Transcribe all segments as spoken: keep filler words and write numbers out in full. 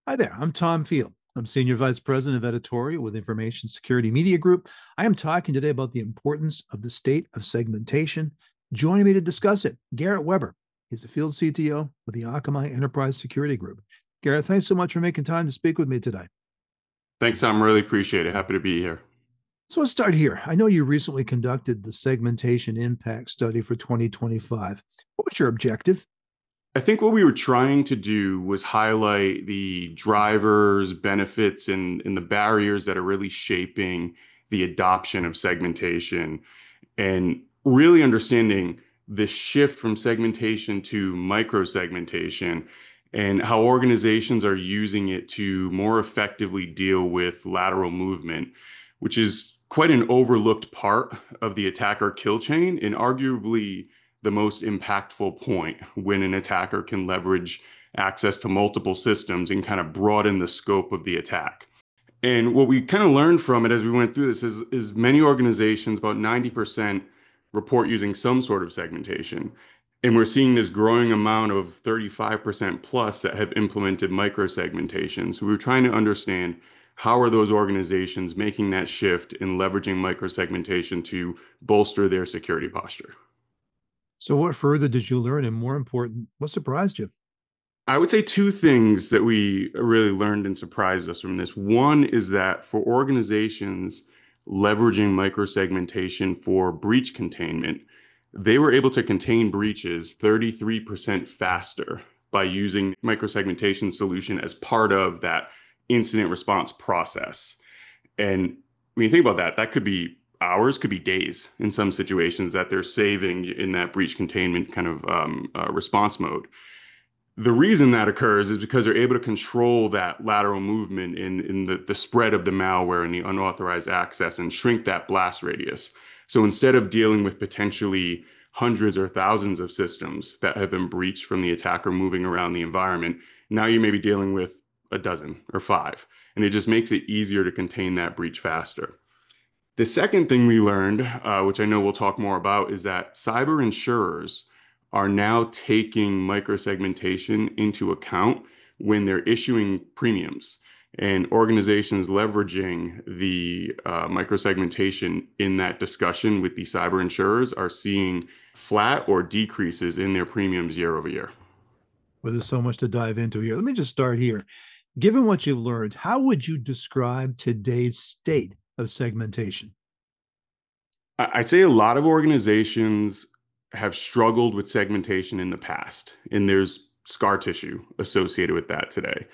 Hi there, I'm Tom Field. I'm Senior Vice President of Editorial with Information Security Media Group. I am talking today about the importance of the state of segmentation. Joining me to discuss it, Garrett Weber. He's the Field C T O with the Akamai Enterprise Security Group. Garrett, thanks so much for making time to speak with me today. Thanks, Tom. Really appreciate it. Happy to be here. So let's start here. I know you recently conducted the segmentation impact study for twenty twenty-five. What was your objective? I think what we were trying to do was highlight the drivers, benefits, and, and the barriers that are really shaping the adoption of segmentation and really understanding the shift from segmentation to micro-segmentation and how organizations are using it to more effectively deal with lateral movement, which is quite an overlooked part of the attacker kill chain and arguably the most impactful point when an attacker can leverage access to multiple systems and kind of broaden the scope of the attack. And what we kind of learned from it as we went through this is, is many organizations, about ninety percent, report using some sort of segmentation. And we're seeing this growing amount of thirty-five percent plus that have implemented microsegmentation. So we were trying to understand how are those organizations making that shift and leveraging microsegmentation to bolster their security posture. So, what further did you learn? And more important, what surprised you? I would say two things that we really learned and surprised us from this. One is that for organizations leveraging microsegmentation for breach containment, they were able to contain breaches thirty-three percent faster by using microsegmentation solution as part of that incident response process. And when you think about that, that could be hours, could be days in some situations that they're saving in that breach containment kind of um, uh, response mode. The reason that occurs is because they're able to control that lateral movement in, in the, the spread of the malware and the unauthorized access and shrink that blast radius. So instead of dealing with potentially hundreds or thousands of systems that have been breached from the attacker moving around the environment, now you may be dealing with a dozen or five. And it just makes it easier to contain that breach faster. The second thing we learned, uh, which I know we'll talk more about, is that cyber insurers are now taking microsegmentation into account when they're issuing premiums. And organizations leveraging the uh, microsegmentation in that discussion with the cyber insurers are seeing flat or decreases in their premiums year over year. Well, there's so much to dive into here. Let me just start here. Given what you've learned, how would you describe today's state of segmentation? I'd say a lot of organizations have struggled with segmentation in the past, and there's scar tissue associated with that today.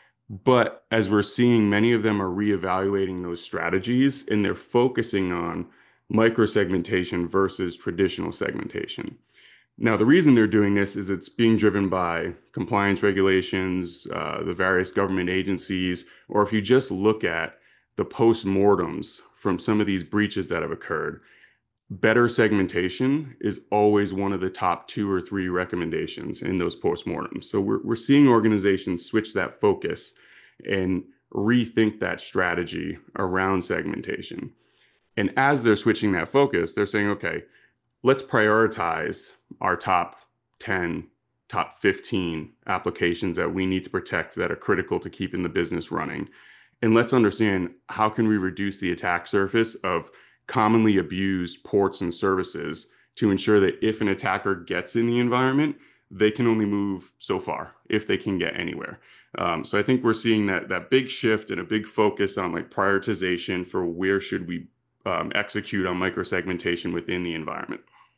But as we're seeing, many of them are reevaluating those strategies and they're focusing on microsegmentation versus traditional segmentation. Now, the reason they're doing this is it's being driven by compliance regulations, uh, the various government agencies, or if you just look at the post-mortems from some of these breaches that have occurred, better segmentation is always one of the top two or three recommendations in those postmortems. So we're, we're seeing organizations switch that focus and rethink that strategy around segmentation. And as they're switching that focus, they're saying, okay, let's prioritize our top ten, top fifteen applications that we need to protect that are critical to keeping the business running. And let's understand how can we reduce the attack surface of commonly abused ports and services to ensure that if an attacker gets in the environment, they can only move so far if they can get anywhere. Um, so I think we're seeing that that big shift and a big focus on like prioritization for where should we um, execute on microsegmentation within the environment.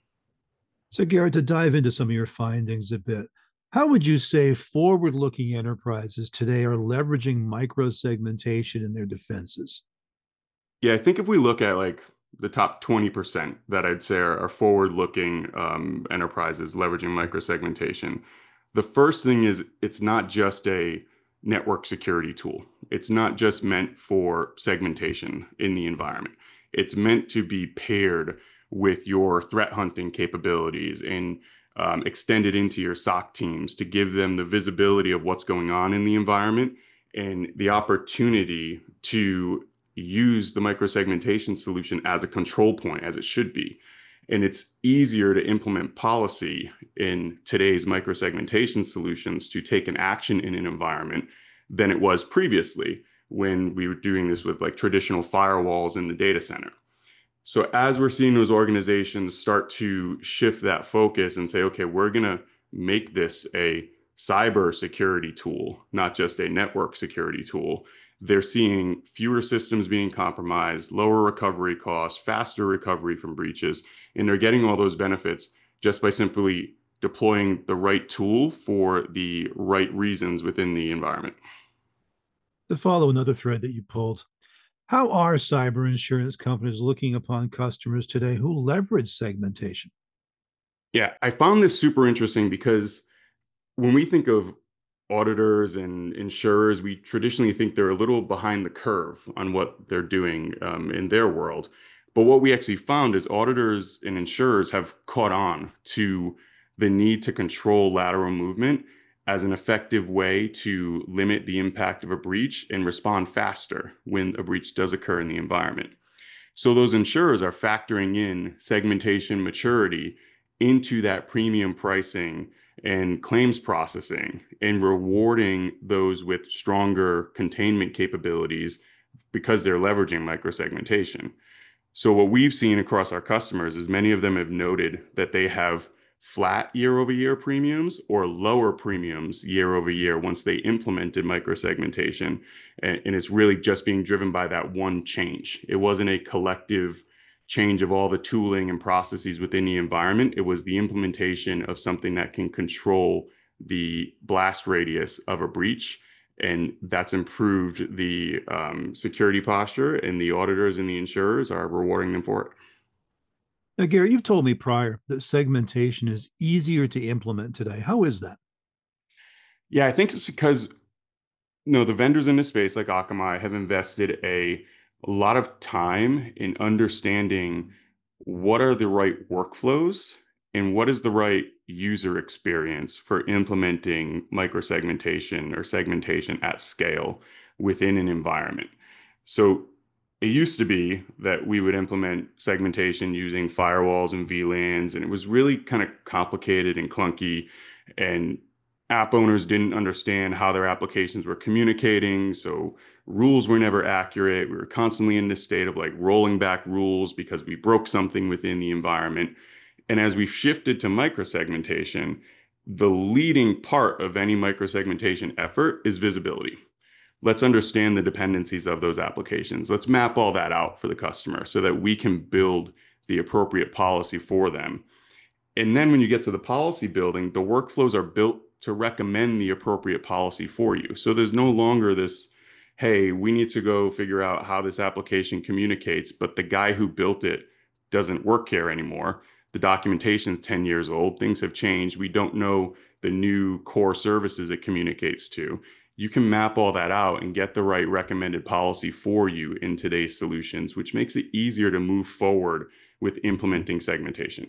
So, Garrett, to dive into some of your findings a bit, how would you say forward looking enterprises today are leveraging micro segmentation in their defenses? Yeah, I think if we look at like the top twenty percent that I'd say are, are forward-looking um, enterprises leveraging microsegmentation, the first thing is it's not just a network security tool. It's not just meant for segmentation in the environment. It's meant to be paired with your threat hunting capabilities and um, extended into your S O C teams to give them the visibility of what's going on in the environment and the opportunity to use the microsegmentation solution as a control point, as it should be. And it's easier to implement policy in today's microsegmentation solutions to take an action in an environment than it was previously when we were doing this with like traditional firewalls in the data center. So as we're seeing those organizations start to shift that focus and say, okay, we're going to make this a cyber security tool, not just a network security tool, they're seeing fewer systems being compromised, lower recovery costs, faster recovery from breaches, and they're getting all those benefits just by simply deploying the right tool for the right reasons within the environment. To follow another thread that you pulled, how are cyber insurance companies looking upon customers today who leverage segmentation? Yeah, I found this super interesting because when we think of auditors and insurers, we traditionally think they're a little behind the curve on what they're doing um, in their world. But what we actually found is auditors and insurers have caught on to the need to control lateral movement as an effective way to limit the impact of a breach and respond faster when a breach does occur in the environment. So those insurers are factoring in segmentation maturity into that premium pricing and claims processing and rewarding those with stronger containment capabilities because they're leveraging microsegmentation. So what we've seen across our customers is many of them have noted that they have flat year over year premiums or lower premiums year over year once they implemented microsegmentation. And, and it's really just being driven by that one change. It wasn't a collective change of all the tooling and processes within the environment. It was the implementation of something that can control the blast radius of a breach. And that's improved the um, security posture, and the auditors and the insurers are rewarding them for it. Now, Gary, you've told me prior that segmentation is easier to implement today. How is that? Yeah, I think it's because you know, the vendors in this space, like Akamai, have invested a, a lot of time in understanding what are the right workflows and what is the right user experience for implementing microsegmentation or segmentation at scale within an environment. So it used to be that we would implement segmentation using firewalls and V LANs, and it was really kind of complicated and clunky, and app owners didn't understand how their applications were communicating. So rules were never accurate. We were constantly in this state of like rolling back rules because we broke something within the environment. And as we've shifted to microsegmentation, the leading part of any microsegmentation effort is visibility. Let's understand the dependencies of those applications. Let's map all that out for the customer so that we can build the appropriate policy for them. And then when you get to the policy building, the workflows are built to recommend the appropriate policy for you. So there's no longer this, hey, we need to go figure out how this application communicates, but the guy who built it doesn't work here anymore. The documentation is ten years old. Things have changed. We don't know the new core services it communicates to. You can map all that out and get the right recommended policy for you in today's solutions, which makes it easier to move forward with implementing segmentation.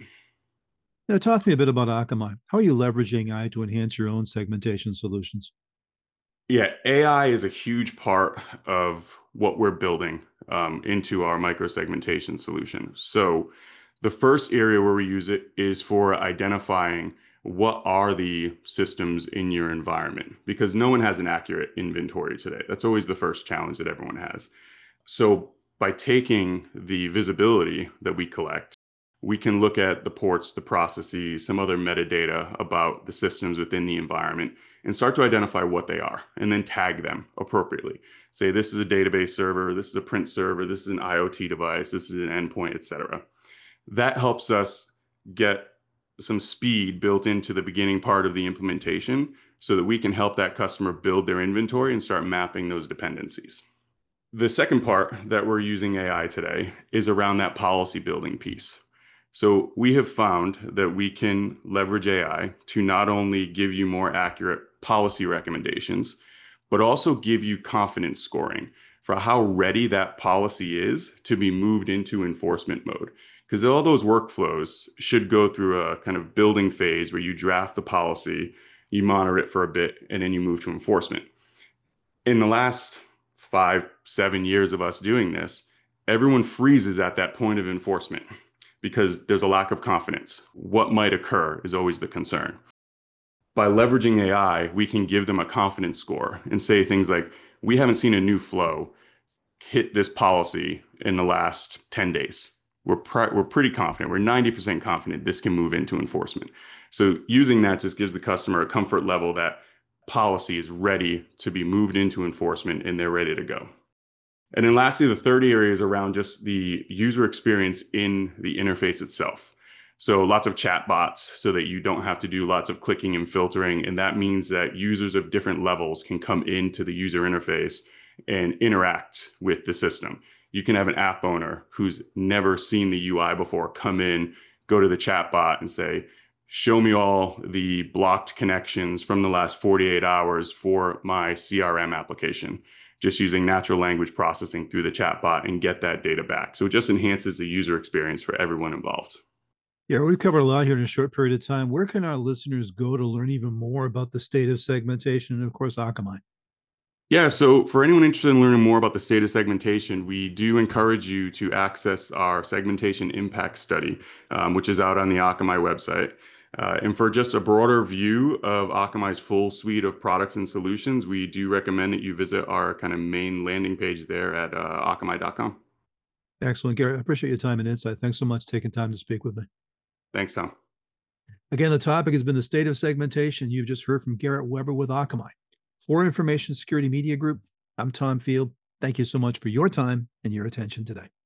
Now, talk to me a bit about Akamai. How are you leveraging A I to enhance your own segmentation solutions? Yeah, A I is a huge part of what we're building um, into our microsegmentation solution. So the first area where we use it is for identifying what are the systems in your environment, because no one has an accurate inventory today. That's always the first challenge that everyone has. So by taking the visibility that we collect, we can look at the ports, the processes, some other metadata about the systems within the environment and start to identify what they are and then tag them appropriately. Say this is a database server, this is a print server, this is an IoT device, this is an endpoint, et cetera. That helps us get some speed built into the beginning part of the implementation so that we can help that customer build their inventory and start mapping those dependencies. The second part that we're using A I today is around that policy building piece. So we have found that we can leverage A I to not only give you more accurate policy recommendations, but also give you confidence scoring for how ready that policy is to be moved into enforcement mode. Because all those workflows should go through a kind of building phase where you draft the policy, you monitor it for a bit, and then you move to enforcement. In the last five, seven years of us doing this, everyone freezes at that point of enforcement because there's a lack of confidence. What might occur is always the concern. By leveraging A I, we can give them a confidence score and say things like, we haven't seen a new flow hit this policy in the last ten days. We're, pr- we're pretty confident. We're ninety percent confident this can move into enforcement. So using that just gives the customer a comfort level that policy is ready to be moved into enforcement and they're ready to go. And then lastly, the third area is around just the user experience in the interface itself. So lots of chat bots so that you don't have to do lots of clicking and filtering. And that means that users of different levels can come into the user interface and interact with the system. You can have an app owner who's never seen the U I before come in, go to the chat bot and say, show me all the blocked connections from the last forty-eight hours for my C R M application, just using natural language processing through the chat bot and get that data back. So it just enhances the user experience for everyone involved. Yeah, we've covered a lot here in a short period of time. Where can our listeners go to learn even more about the state of segmentation and, of course, Akamai? Yeah, so for anyone interested in learning more about the state of segmentation, we do encourage you to access our segmentation impact study, um, which is out on the Akamai website. Uh, and for just a broader view of Akamai's full suite of products and solutions, we do recommend that you visit our kind of main landing page there at uh, akamai dot com. Excellent, Garrett. I appreciate your time and insight. Thanks so much for taking time to speak with me. Thanks, Tom. Again, the topic has been the state of segmentation. You've just heard from Garrett Weber with Akamai. For Information Security Media Group, I'm Tom Field. Thank you so much for your time and your attention today.